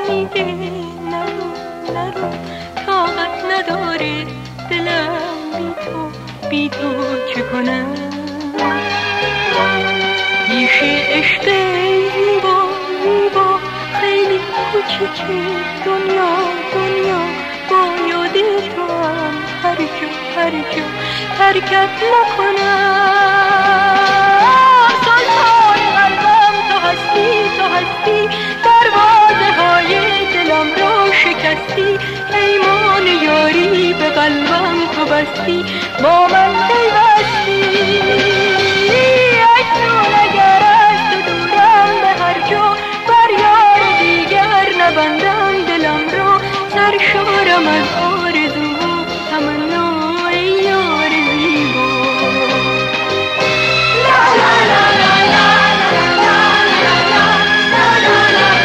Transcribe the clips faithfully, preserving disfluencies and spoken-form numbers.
میگه نرو نرو، طاقت نداره دلم بی تو، بی تو چه کنم؟ پیش عشق زیبا زیبا خیلی کوچیکه دنیا دنیا، با یاد تو هم هر جا هر جا حرکت نکنم. سلطان قلبم تو هستی تو هستی، دروازه های دلم رو شکستی، پیمان یاری به قلبم تو بستی، با من پیوستی. اکنون اگر از تو دورم به هر جا، بر یار دیگر نبندم دلم رو، سرشارم از آرزو و تمنا ای یار زیبا. لا لا لا لا لا لا لا لا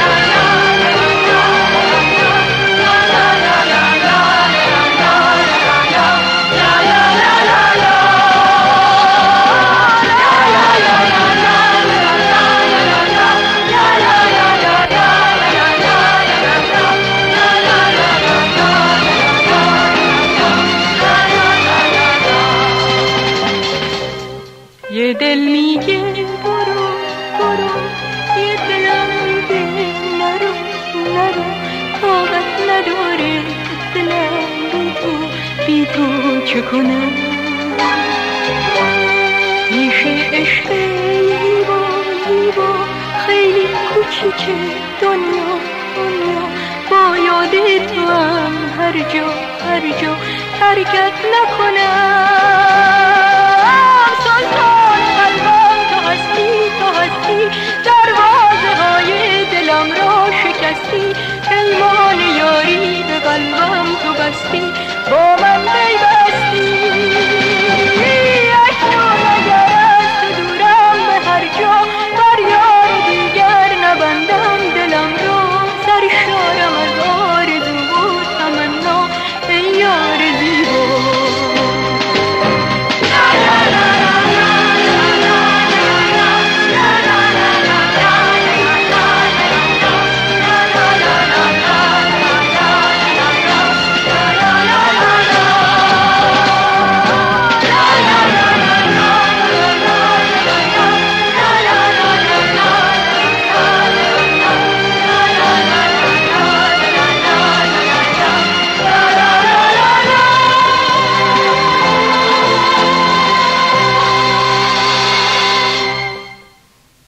یه دل میگه برو برو، یه دلم میگه نرو نرو، طاقت نداره دلم بی تو، بی تو چه کنم؟ پیش عشق زیبا زیبا خیلی کوچیکه دنیا دنیا، با یاد تو هم هر جا هر جا حرکت نکنم.